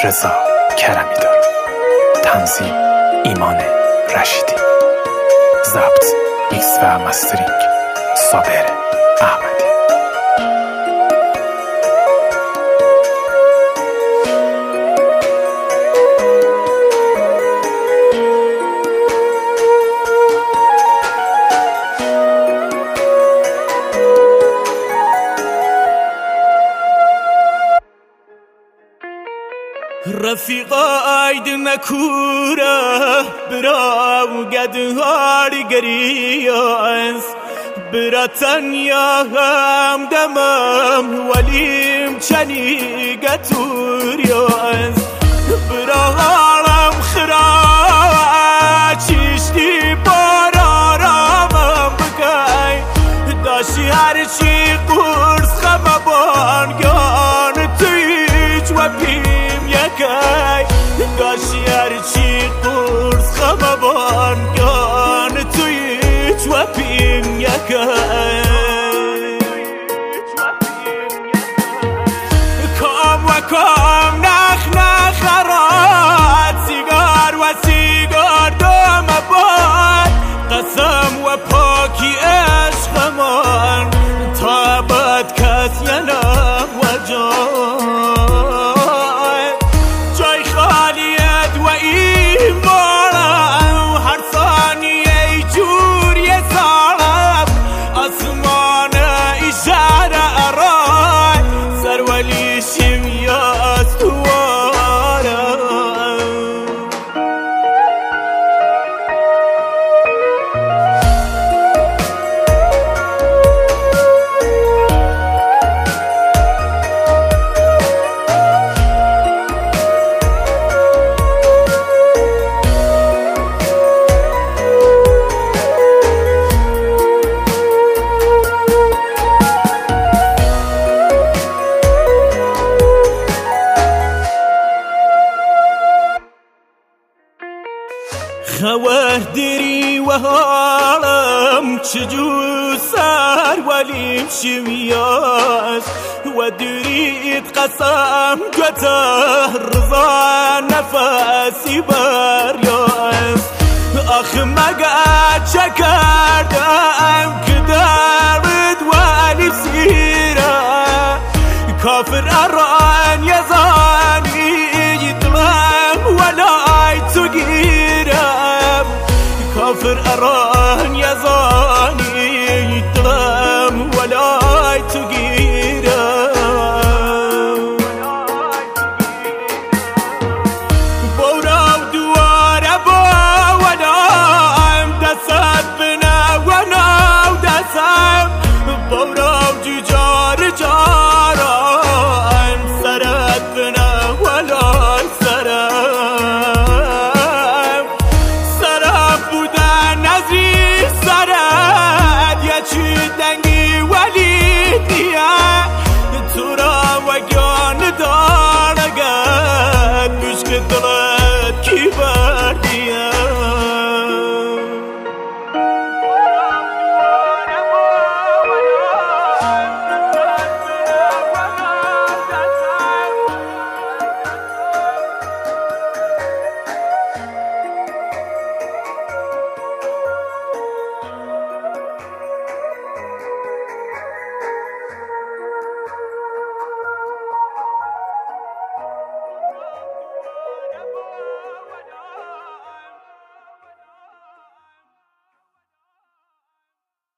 رضا کرمی دار، تنظیم ایمان رشیدی، ضبط میکس و مسترینگ صابر احمدی. رفیقاید نکوره براو گدهار گریاز براتن یا هم دمم ولیم چنی گتوریاز براهارم خرا چیشتی بارارم بگای داشی هرچی قرص خمبان گان تویچ و بیم یکای داشی هرچی قرص خمبان گان تویچ و بیم یکای کام و کام نخ نخرات سیگار و سیگار دام باد قسم و پاکی عشقمان تا بد کس ینم و جای خالیت و ایمانم هر ثانیه جوری سالم آسمان اشاره ارای سرولی شمیاست دوارم خواه دری و حالم چجور سر ولیم شمیاز و درید قسم گته رضا نفسی بریاز آخ مگه چه کردم که درد ولی سیره کافر اران یزا